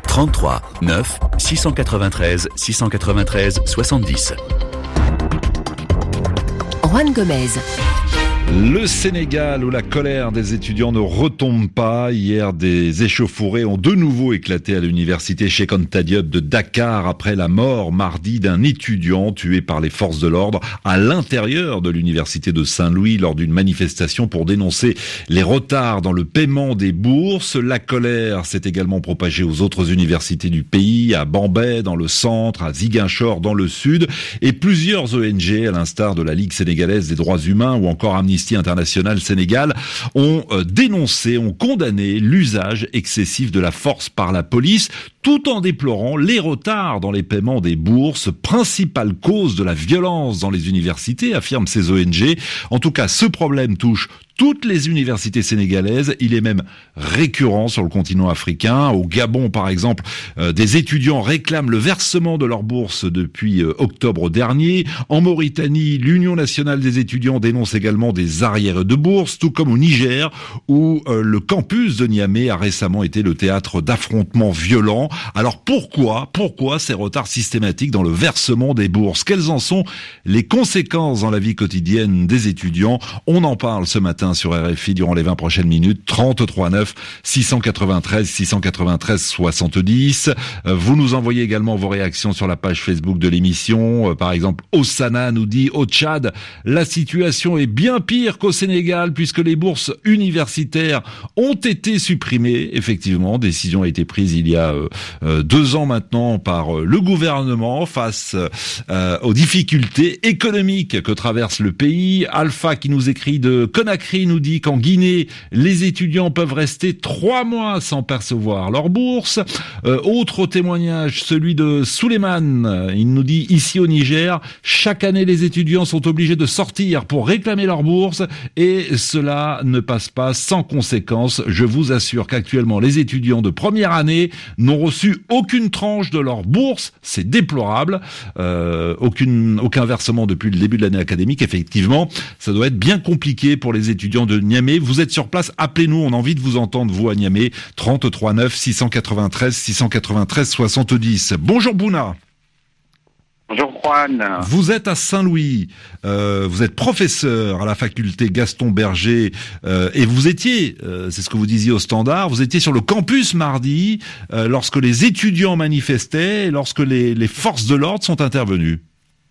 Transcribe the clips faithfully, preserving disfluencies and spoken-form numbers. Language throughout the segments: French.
trente-trois neuf six cent quatre-vingt-treize six cent quatre-vingt-treize soixante-dix. Juan Gomez. Le Sénégal, où la colère des étudiants ne retombe pas. Hier, des échauffourées ont de nouveau éclaté à l'université Cheikh Anta Diop de Dakar après la mort mardi d'un étudiant tué par les forces de l'ordre à l'intérieur de l'université de Saint-Louis lors d'une manifestation pour dénoncer les retards dans le paiement des bourses. La colère s'est également propagée aux autres universités du pays, à Bambey dans le centre, à Ziguinchor dans le sud, et plusieurs O N G, à l'instar de la Ligue sénégalaise des droits humains ou encore Amnesty International Sénégal, ont euh, dénoncé, ont condamné l'usage excessif de la force par la police, tout en déplorant les retards dans les paiements des bourses, principale cause de la violence dans les universités, affirment ces O N G. En tout cas, ce problème touche toutes les universités sénégalaises. Il est même récurrent sur le continent africain. Au Gabon, par exemple, euh, des étudiants réclament le versement de leur bourse depuis euh, octobre dernier. En Mauritanie, l'Union nationale des étudiants dénonce également des arriérés de bourse, tout comme au Niger, où euh, le campus de Niamey a récemment été le théâtre d'affrontements violents. Alors pourquoi, pourquoi ces retards systématiques dans le versement des bourses? Quelles en sont les conséquences dans la vie quotidienne des étudiants? On en parle ce matin sur R F I durant les vingt prochaines minutes. Trente-trois neuf six cent quatre-vingt-treize six cent quatre-vingt-treize soixante-dix. Vous nous envoyez également vos réactions sur la page Facebook de l'émission. Par exemple, Osana nous dit: au Tchad, la situation est bien pire qu'au Sénégal puisque les bourses universitaires ont été supprimées. Effectivement, décision a été prise il y a euh, deux ans maintenant par euh, le gouvernement face euh, aux difficultés économiques que traverse le pays. Alpha qui nous écrit de Conakry nous dit qu'en Guinée, les étudiants peuvent rester trois mois sans percevoir leur bourse. Euh, autre témoignage, celui de Souleymane. Il nous dit: ici au Niger, chaque année les étudiants sont obligés de sortir pour réclamer leur bourse et cela ne passe pas sans conséquences. Je vous assure qu'actuellement les étudiants de première année n'ont reçu aucune tranche de leur bourse. C'est déplorable. Euh, aucune, aucun versement depuis le début de l'année académique. Effectivement, ça doit être bien compliqué pour les étudiants de Niamey. Vous êtes sur place, appelez-nous, on a envie de vous entendre, vous à Niamey. Trente-trois neuf six cent quatre-vingt-treize six cent quatre-vingt-treize soixante-dix. Bonjour Bouna. Bonjour Juan. Vous êtes à Saint-Louis, euh, vous êtes professeur à la faculté Gaston Berger euh, et vous étiez, euh, c'est ce que vous disiez au Standard, vous étiez sur le campus mardi euh, lorsque les étudiants manifestaient et lorsque les, les forces de l'ordre sont intervenues.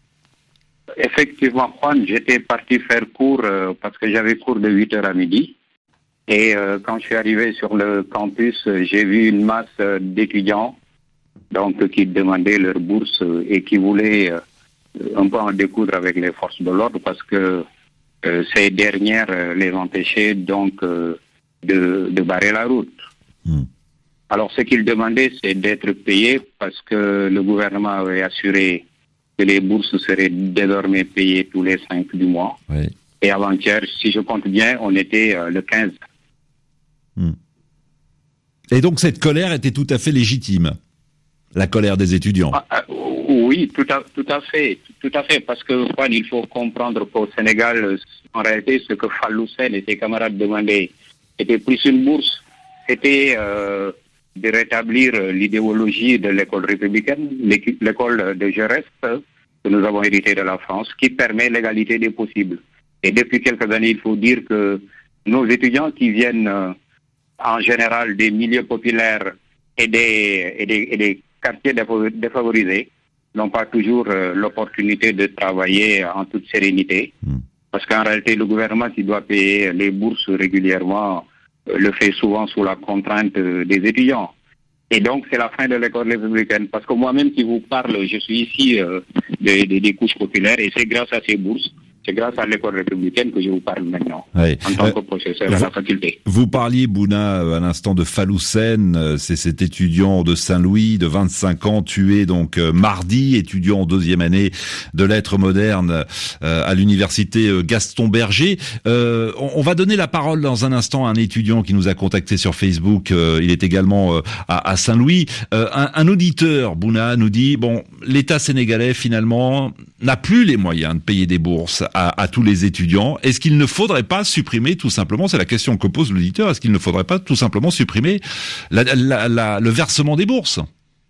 Effectivement, Juan, j'étais parti faire cours euh, parce que j'avais cours de huit heures à midi. Et euh, quand je suis arrivé sur le campus, euh, j'ai vu une masse euh, d'étudiants donc qui demandaient leur bourse euh, et qui voulaient euh, un peu en découdre avec les forces de l'ordre parce que euh, ces dernières euh, les empêchaient donc euh, de, de barrer la route. Mmh. Alors ce qu'ils demandaient, c'est d'être payés parce que le gouvernement avait assuré que les bourses seraient désormais payées tous les cinq du mois. Oui. Et avant-hier, si je compte bien, on était euh, le quinze. Hmm. Et donc cette colère était tout à fait légitime, la colère des étudiants. Ah, euh, oui, tout à, tout à fait, tout à fait, parce que Juan, il faut comprendre qu'au Sénégal, en réalité, ce que Fallou Sen et ses camarades demandaient était plus une bourse, c'était euh, de rétablir l'idéologie de l'école républicaine, l'école de Jaurès que nous avons hérité de la France, qui permet l'égalité des possibles. Et depuis quelques années, il faut dire que nos étudiants qui viennent euh, en général des milieux populaires et des, et des, et des quartiers défavorisés n'ont pas toujours euh, l'opportunité de travailler en toute sérénité. Mmh. Parce qu'en réalité, le gouvernement qui doit payer les bourses régulièrement le fait souvent sous la contrainte des étudiants. Et donc, c'est la fin de l'école républicaine. Parce que moi-même qui vous parle, je suis ici euh, des, des, des couches populaires et c'est grâce à ces bourses, c'est grâce à l'école républicaine que je vous parle maintenant, oui. en tant euh, que professeur à la faculté. Vous parliez, Bouna, à l'instant de Fallou Sen, c'est cet étudiant de Saint-Louis de vingt-cinq ans tué donc euh, mardi, étudiant en deuxième année de lettres modernes euh, à l'université Gaston Berger. Euh, on, on va donner la parole dans un instant à un étudiant qui nous a contacté sur Facebook. Euh, il est également euh, à, à Saint-Louis. Euh, un, un auditeur, Bouna, nous dit bon, l'État sénégalais finalement n'a plus les moyens de payer des bourses à, à tous les étudiants. Est-ce qu'il ne faudrait pas supprimer tout simplement, c'est la question que pose l'auditeur, est-ce qu'il ne faudrait pas tout simplement supprimer la, la, la, le versement des bourses?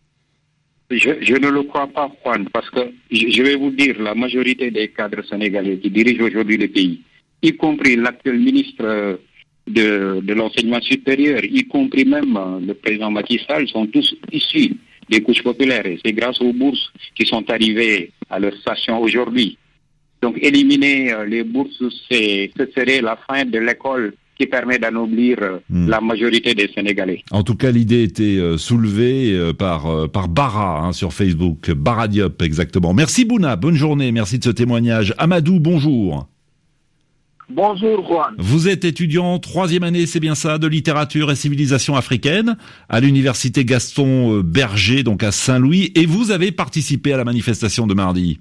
Je, je ne le crois pas, Juan, parce que je, je vais vous dire, la majorité des cadres sénégalais qui dirigent aujourd'hui le pays, y compris l'actuel ministre de, de l'enseignement supérieur, y compris même le président Macky Sall, sont tous issus des couches populaires. Et c'est grâce aux bourses qui sont arrivées à leur station aujourd'hui. Donc éliminer les bourses, c'est, ce serait la fin de l'école qui permet d'anoblir mmh. la majorité des Sénégalais. En tout cas, l'idée était euh, soulevée euh, par euh, par Bara hein, sur Facebook, Bara Diop exactement. Merci Bouna, bonne journée, merci de ce témoignage. Amadou, bonjour. Bonjour Juan. Vous êtes étudiant troisième année, c'est bien ça, de littérature et civilisation africaine à l'université Gaston Berger, donc à Saint-Louis, et vous avez participé à la manifestation de mardi.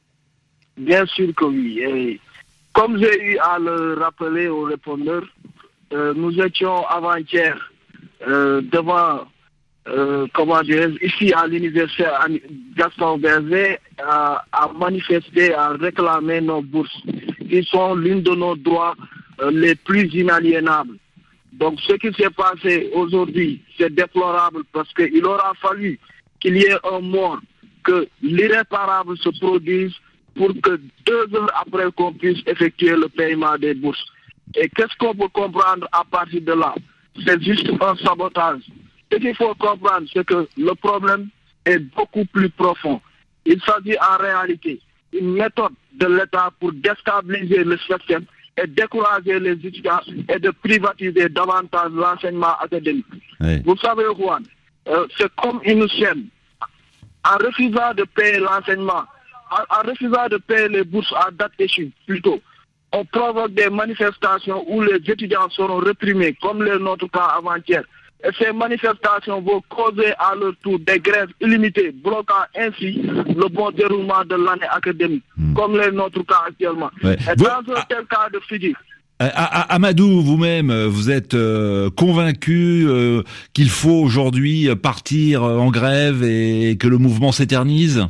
Bien sûr que oui. Et comme j'ai eu à le rappeler au répondeur, euh, nous étions avant-hier euh, devant, euh, comment dire, ici à l'université Gaston Berger, à, à manifester, à réclamer nos bourses, qui sont l'une de nos droits euh, les plus inaliénables. Donc ce qui s'est passé aujourd'hui, c'est déplorable parce qu'il aura fallu qu'il y ait un mois que l'irréparable se produise pour que deux heures après qu'on puisse effectuer le paiement des bourses. Et qu'est-ce qu'on peut comprendre à partir de là? C'est juste un sabotage. Ce qu'il faut comprendre, c'est que le problème est beaucoup plus profond. Il s'agit en réalité d'une méthode de l'État pour déstabiliser le système et décourager les étudiants et de privatiser davantage l'enseignement académique. Oui. Vous savez, Juan, euh, c'est comme une chaîne. En refusant de payer l'enseignement, en, en refusant de payer les bourses à date échue, plutôt, on provoque des manifestations où les étudiants seront réprimés, comme le notre cas avant-hier. Et ces manifestations vont causer à leur tour des grèves illimitées, bloquant ainsi le bon déroulement de l'année académique, mmh. comme le notre cas actuellement. Ouais. Et vous... dans un tel cas de figure, Euh, Amadou, vous-même, vous êtes euh, convaincu euh, qu'il faut aujourd'hui partir en grève et que le mouvement s'éternise?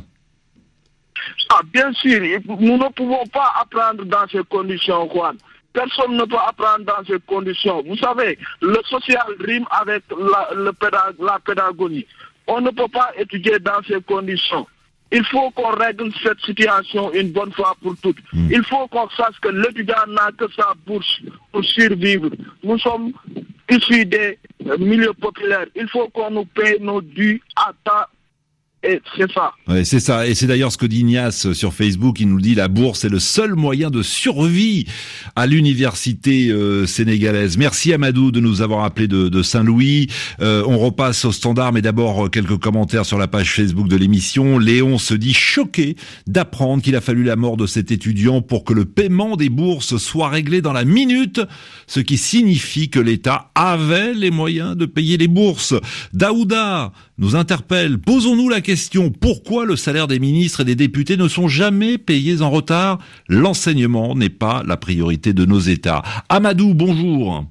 Ah, bien sûr, nous ne pouvons pas apprendre dans ces conditions, Juan. Personne ne peut apprendre dans ces conditions. Vous savez, le social rime avec la, le pédag la pédagogie. On ne peut pas étudier dans ces conditions. Il faut qu'on règle cette situation une bonne fois pour toutes. Mmh. Il faut qu'on sache que l'étudiant n'a que sa bourse pour survivre. Nous sommes issus des milieux populaires. Il faut qu'on nous paye nos dus à temps. Et c'est ça. Ouais, c'est ça. Et c'est d'ailleurs ce que dit Ignace sur Facebook. Il nous dit la bourse est le seul moyen de survie à l'université euh, sénégalaise. Merci Amadou de nous avoir appelé de, de Saint-Louis. Euh, on repasse au standard, mais d'abord quelques commentaires sur la page Facebook de l'émission. Léon se dit choqué d'apprendre qu'il a fallu la mort de cet étudiant pour que le paiement des bourses soit réglé dans la minute, ce qui signifie que l'État avait les moyens de payer les bourses. Daouda nous interpelle. Posons-nous la question, pourquoi le salaire des ministres et des députés ne sont jamais payés en retard? L'enseignement n'est pas la priorité de nos États. Amadou, bonjour.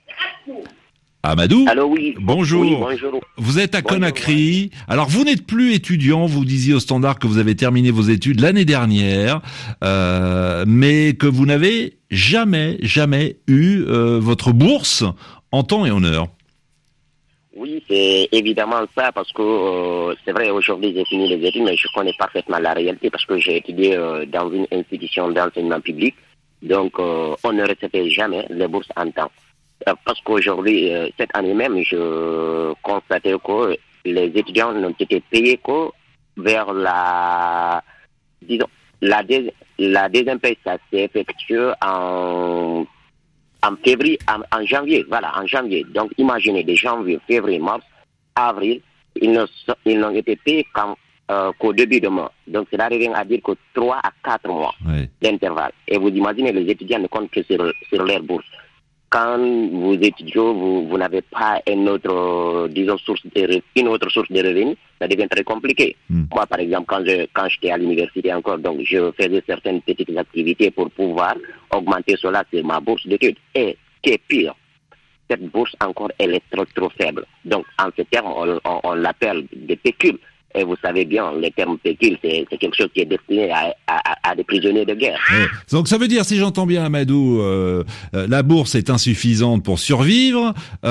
Amadou. Allô, oui. Bonjour. Oui, bonjour. Vous êtes à bonjour, Conakry. Ouais. Alors, vous n'êtes plus étudiant. Vous disiez au Standard que vous avez terminé vos études l'année dernière, euh, mais que vous n'avez jamais, jamais eu euh, votre bourse en temps et en heure. Oui, c'est évidemment ça, parce que euh, c'est vrai, aujourd'hui j'ai fini les études, mais je connais parfaitement la réalité, parce que j'ai étudié euh, dans une institution d'enseignement public, donc euh, on ne recevait jamais les bourses en temps. Euh, parce qu'aujourd'hui, euh, cette année même, je constatais que les étudiants n'ont été payés que vers la, disons, la, dé, la deuxième paye, ça s'est effectué en... en février, en, en janvier, voilà, en janvier. Donc, imaginez, de janvier, février, mars, avril, ils, ne, ils n'ont été payés qu'en, euh, qu'au début de mois. Donc, cela revient à dire que trois à quatre mois oui. d'intervalle. Et vous imaginez, les étudiants ne comptent que sur, sur leur bourse. Quand vous étudiez, vous, vous n'avez pas une autre, disons, source de, une autre source de revenus, ça devient très compliqué. Mm. Moi, par exemple, quand, je, quand j'étais à l'université encore, donc je faisais certaines petites activités pour pouvoir augmenter cela sur ma bourse d'études. Et ce qui est pire, cette bourse encore, elle est trop, trop faible. Donc, en ces termes, on, on, on l'appelle des pécules. Et vous savez bien, les termes pécule, c'est, c'est quelque chose qui est destiné à, à, à des prisonniers de guerre. Ouais. Donc ça veut dire, si j'entends bien Amadou, euh, euh, la bourse est insuffisante pour survivre,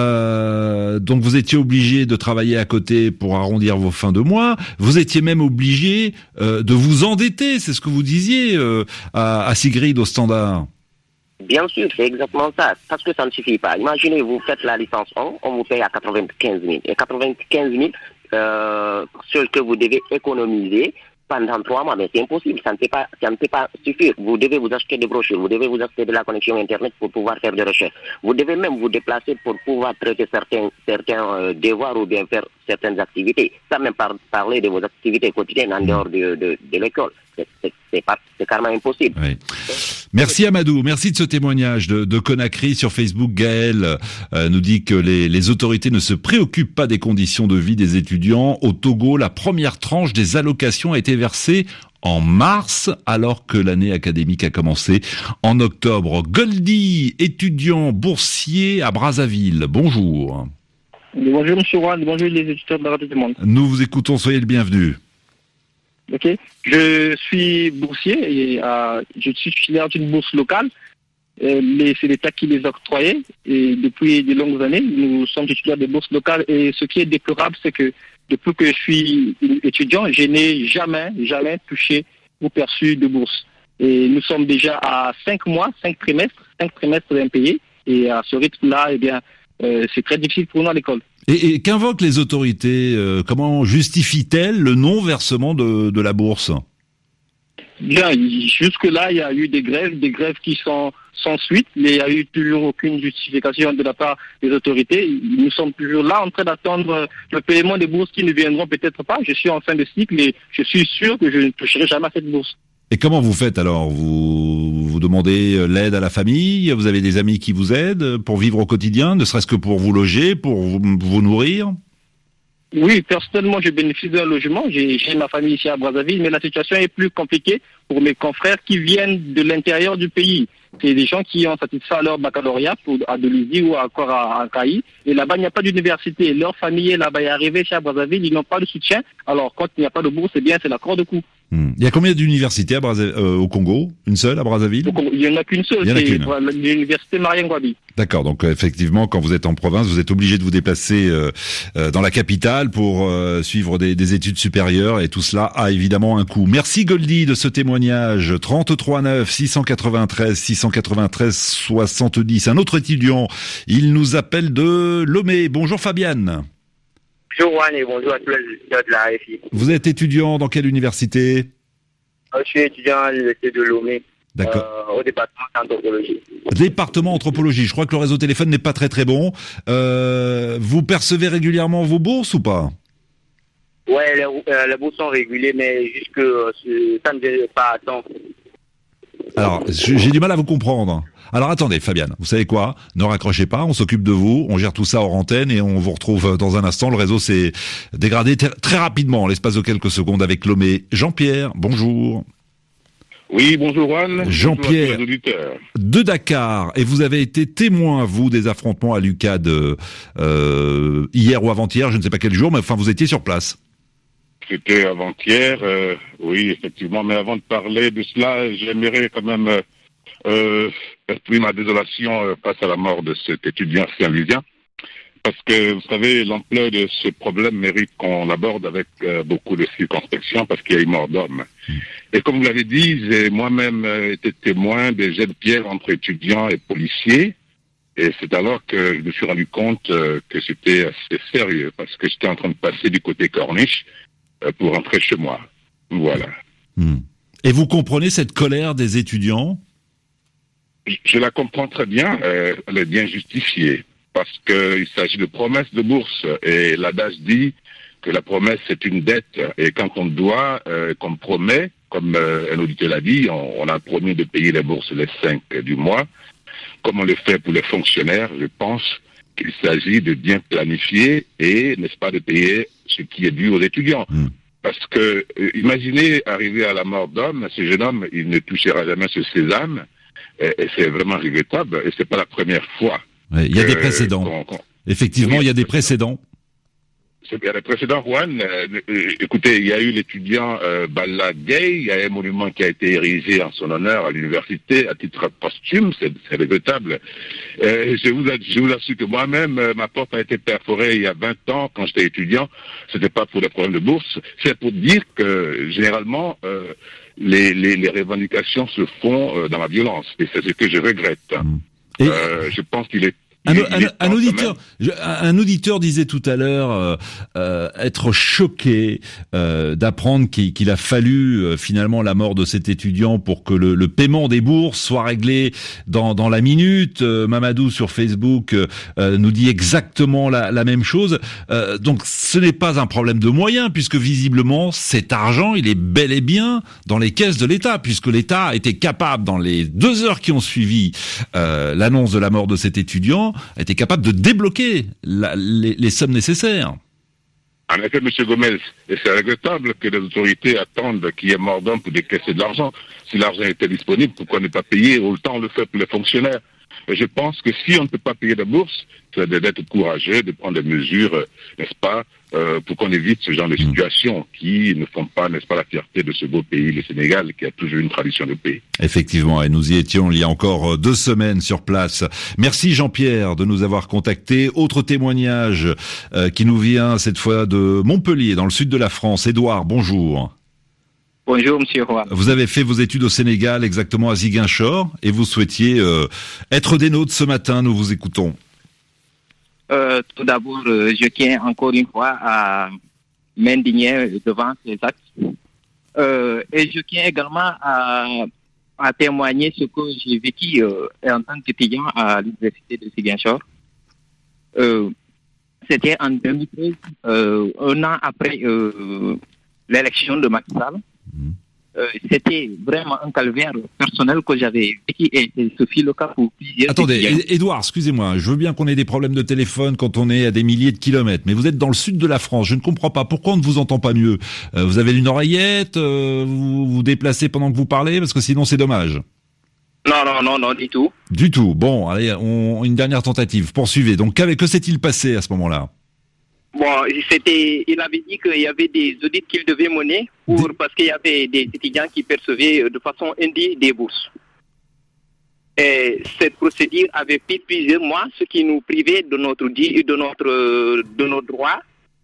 euh, donc vous étiez obligé de travailler à côté pour arrondir vos fins de mois, vous étiez même obligé euh, de vous endetter, c'est ce que vous disiez euh, à, à Sigrid au Standard. Bien sûr, c'est exactement ça, parce que ça ne suffit pas. Imaginez, vous faites la licence un, on vous paye à quatre-vingt-quinze mille. Et quatre-vingt-quinze mille, euh, ce que vous devez économiser pendant trois mois, mais c'est impossible, ça ne peut pas, ça ne peut pas suffire. Vous devez vous acheter des brochures, vous devez vous acheter de la connexion Internet pour pouvoir faire des recherches. Vous devez même vous déplacer pour pouvoir traiter certains, certains euh, devoirs ou bien faire certaines activités. Sans même par, parler de vos activités quotidiennes en dehors de, de, de l'école. C'est, c'est, c'est, pas, c'est carrément impossible. Oui. Merci Amadou, merci de ce témoignage de, de Conakry sur Facebook. Gaël euh, nous dit que les, les autorités ne se préoccupent pas des conditions de vie des étudiants. Au Togo, la première tranche des allocations a été versée en mars, alors que l'année académique a commencé en octobre. Goldie, étudiant boursier à Brazzaville, bonjour. Bonjour M. Rouen, bonjour les étudiants de la Radio du Monde. Nous vous écoutons, soyez le bienvenu. Ok, je suis boursier et euh, je suis titulaire d'une bourse locale. Euh, les, c'est l'État qui les octroyait et depuis de longues années, nous sommes titulaires de bourses locales et ce qui est déplorable, c'est que depuis que je suis étudiant, je n'ai jamais, jamais touché ou perçu de bourse. Et nous sommes déjà à cinq mois, cinq trimestres, cinq trimestres impayés et à ce rythme-là, eh bien, euh, c'est très difficile pour nous à l'école. Et, et qu'invoquent les autorités euh, Comment justifient-elles le non-versement de, de la bourse? Bien, jusque-là, il y a eu des grèves, des grèves qui sont sans suite, mais il n'y a eu toujours aucune justification de la part des autorités. Nous sommes toujours là en train d'attendre le paiement des bourses qui ne viendront peut-être pas. Je suis en fin de cycle et je suis sûr que je ne toucherai jamais à cette bourse. Et comment vous faites alors? Vous vous demandez l'aide à la famille? Vous avez des amis qui vous aident pour vivre au quotidien, ne serait-ce que pour vous loger, pour vous, vous nourrir? Oui, personnellement, je bénéficie d'un logement. J'ai, j'ai ma famille ici à Brazzaville, mais la situation est plus compliquée pour mes confrères qui viennent de l'intérieur du pays. C'est des gens qui ont satisfait leur baccalauréat pour, à Dolisie ou encore à, à Caï. Et là-bas, il n'y a pas d'université. Leur famille est là-bas, est arrivée chez Brazzaville, ils n'ont pas de soutien. Alors, quand il n'y a pas de bourse, eh bien, c'est la corde de cou. Hmm. Il y a combien d'universités à Brazza- euh, au Congo? Une seule à Brazzaville? Il n'y en a qu'une seule, Il y en a c'est qu'une. l'université Marien Ngouabi. D'accord, donc euh, effectivement, quand vous êtes en province, vous êtes obligé de vous déplacer euh, euh, dans la capitale pour euh, suivre des, des études supérieures, et tout cela a évidemment un coût. Merci Goldie de ce témoignage. trente-trois neuf six cent quatre-vingt-treize six cent quatre-vingt-treize soixante-dix. Un autre étudiant, il nous appelle de Lomé. Bonjour Fabiane. Bonjour Juan et bonjour à tous les étudiants de la R F I. Vous êtes étudiant dans quelle université? Je suis étudiant à l'université de Lomé. D'accord. Euh, au département d'anthropologie. Département anthropologie. Je crois que le réseau téléphone n'est pas très très bon. Euh, vous percevez régulièrement vos bourses ou pas? Ouais, les, euh, les bourses sont régulées, mais jusque euh, ça ne vient pas à temps. Alors, j'ai du mal à vous comprendre. Alors attendez, Fabiane, vous savez quoi? Ne raccrochez pas, on s'occupe de vous, on gère tout ça hors antenne et on vous retrouve dans un instant. Le réseau s'est dégradé ter- très rapidement en l'espace de quelques secondes avec Lomé. Jean-Pierre, bonjour. Oui, bonjour Juan. Jean-Pierre, de Dakar, et vous avez été témoin, vous, des affrontements à l'U C A D euh, hier ou avant-hier, je ne sais pas quel jour, mais enfin vous étiez sur place. C'était avant-hier, euh, oui, effectivement, mais avant de parler de cela, j'aimerais quand même euh, euh, exprimer ma désolation euh, face à la mort de cet étudiant saint-lusien, parce que, vous savez, l'ampleur de ce problème mérite qu'on l'aborde avec euh, beaucoup de circonspection, parce qu'il y a eu mort d'homme. Mmh. Et comme vous l'avez dit, j'ai moi-même euh, été témoin des jets de pierre entre étudiants et policiers, et c'est alors que je me suis rendu compte euh, que c'était assez sérieux, parce que j'étais en train de passer du côté Corniche euh, pour rentrer chez moi. Voilà. Mmh. Et vous comprenez cette colère des étudiants? Je, je la comprends très bien, euh, elle est bien justifiée. Parce qu'il s'agit de promesses de bourse. Et l'adage dit que la promesse, c'est une dette. Et quand on doit, euh, qu'on promet, comme euh, un auditeur l'a dit, on, on a promis de payer les bourses les cinq du mois. Comme on le fait pour les fonctionnaires, je pense qu'il s'agit de bien planifier et, n'est-ce pas, de payer ce qui est dû aux étudiants. Mmh. Parce que, euh, imaginez arriver à la mort d'homme, ce jeune homme, il ne touchera jamais ce sésame. Et, et c'est vraiment regrettable. Et c'est pas la première fois. Il y a des précédents. Qu'on, qu'on... Effectivement, oui, il y a des précédents. c'est bien le précédent, Juan. Euh, euh, écoutez, il y a eu l'étudiant euh, Balla Gay, il y a un monument qui a été érigé en son honneur à l'université à titre posthume, c'est, c'est regrettable. Euh, je, vous, je vous assure que moi-même, euh, ma porte a été perforée il y a vingt ans quand j'étais étudiant. C'était pas pour des problèmes de bourse, c'est pour dire que généralement euh, les, les, les revendications se font euh, dans la violence, et c'est ce que je regrette. Et euh, je pense qu'il est Un, un, un auditeur, un auditeur disait tout à l'heure euh, euh, être choqué euh, d'apprendre qu'il, qu'il a fallu euh, finalement la mort de cet étudiant pour que le, le paiement des bourses soit réglé dans, dans la minute. Euh, Mamadou sur Facebook euh, nous dit exactement la, la même chose. Euh, donc ce n'est pas un problème de moyens, puisque visiblement cet argent il est bel et bien dans les caisses de l'État, puisque l'État a été capable dans les deux heures qui ont suivi euh, l'annonce de la mort de cet étudiant a été capable de débloquer la, les, les sommes nécessaires. En effet, M. Gomez, et c'est regrettable que les autorités attendent qu'il y ait mort d'homme pour décaisser de l'argent. Si l'argent était disponible, pourquoi ne pas payer? Autant le fait pour les fonctionnaires. Et je pense que si on ne peut pas payer la bourse, c'est d'être courageux, de prendre des mesures, n'est-ce pas, euh, pour qu'on évite ce genre de situations qui ne font pas, n'est-ce pas, la fierté de ce beau pays, le Sénégal, qui a toujours une tradition de paix. Effectivement, et nous y étions il y a encore deux semaines sur place. Merci Jean-Pierre de nous avoir contactés. Autre témoignage euh, qui nous vient cette fois de Montpellier, dans le sud de la France. Édouard, bonjour. Bonjour, monsieur Roy. Vous avez fait vos études au Sénégal, exactement à Ziguinchor, et vous souhaitiez euh, être des nôtres ce matin. Nous vous écoutons. Euh, tout d'abord, euh, je tiens encore une fois à m'indigner devant ces actes. Euh, et je tiens également à, à témoigner ce que j'ai vécu euh, en tant qu'étudiant à l'université de Ziguinchor. Euh, c'était en deux mille treize, euh, un an après euh, l'élection de Macky Sall. Euh, c'était vraiment un calvaire personnel que j'avais vécu et, et ce fut le cas pour plusieurs. Attendez, Édouard, excusez-moi, je veux bien qu'on ait des problèmes de téléphone quand on est à des milliers de kilomètres, mais vous êtes dans le sud de la France, je ne comprends pas, pourquoi on ne vous entend pas mieux? euh, Vous avez une oreillette, euh, vous vous déplacez pendant que vous parlez, parce que sinon c'est dommage. Non, non, non, non, du tout. Du tout, bon, allez, on, une dernière tentative, poursuivez. Donc que s'est-il passé à ce moment-là? Bon, c'était, il avait dit qu'il y avait des audits qu'il devait mener pour, parce qu'il y avait des étudiants qui percevaient de façon indue des bourses. Et cette procédure avait pris plusieurs mois, ce qui nous privait de notre de notre de nos droits.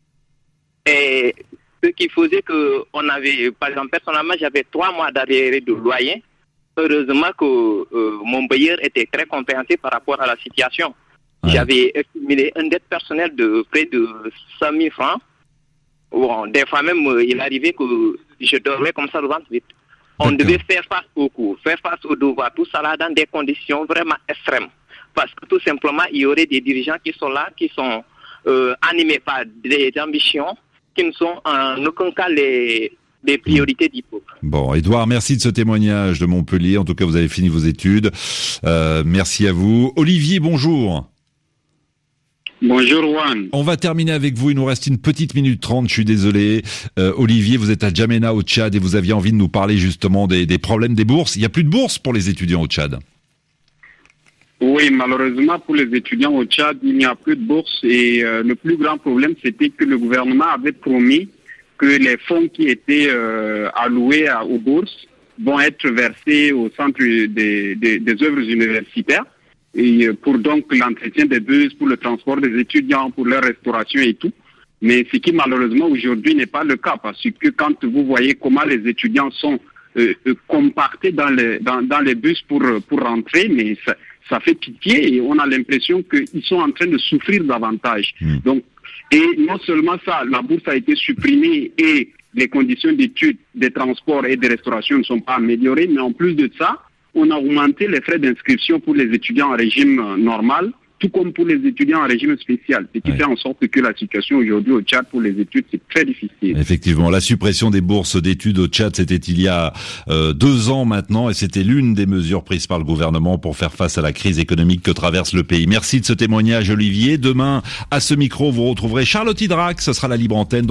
Et ce qui faisait que on avait, par exemple, personnellement, j'avais trois mois d'arriérés de loyer. Heureusement que euh, mon bailleur était très compréhensif par rapport à la situation. Ouais. J'avais accumulé une dette personnelle de près de cent mille francs. Bon, des fois même, il arrivait que je dormais comme ça le ventre vide. On D'accord. devait faire face au cours, faire face au devoir, tout ça là dans des conditions vraiment extrêmes. Parce que tout simplement, il y aurait des dirigeants qui sont là, qui sont euh, animés par des ambitions, qui ne sont en aucun cas les... des priorités du peuple. Bon, Édouard, merci de ce témoignage de Montpellier. En tout cas, vous avez fini vos études. Euh, merci à vous. Olivier, bonjour. Bonjour Juan. On va terminer avec vous, il nous reste une petite minute trente, je suis désolé. Euh, Olivier, vous êtes à Djamena au Tchad et vous aviez envie de nous parler justement des, des problèmes des bourses. Il n'y a plus de bourses pour les étudiants au Tchad. Oui, malheureusement pour les étudiants au Tchad, il n'y a plus de bourses et euh, le plus grand problème c'était que le gouvernement avait promis que les fonds qui étaient euh, alloués à, aux bourses vont être versés au centre des, des, des œuvres universitaires. Et pour donc l'entretien des bus, pour le transport des étudiants, pour leur restauration et tout. Mais ce qui malheureusement aujourd'hui n'est pas le cas, parce que quand vous voyez comment les étudiants sont euh, compactés dans les, dans, dans les bus pour, pour rentrer, mais ça, ça fait pitié et on a l'impression qu'ils sont en train de souffrir davantage. Mmh. Donc, et non seulement ça, la bourse a été supprimée et les conditions d'études, des transports et de restauration ne sont pas améliorées, mais en plus de ça, on a augmenté les frais d'inscription pour les étudiants en régime normal, tout comme pour les étudiants en régime spécial. Ce qui ouais. fait en sorte que la situation aujourd'hui au Tchad pour les études, c'est très difficile. Effectivement, la suppression des bourses d'études au Tchad, c'était il y a euh, deux ans maintenant, et c'était l'une des mesures prises par le gouvernement pour faire face à la crise économique que traverse le pays. Merci de ce témoignage, Olivier. Demain, à ce micro, vous retrouverez Charlotte Hydrac, ce sera la libre antenne.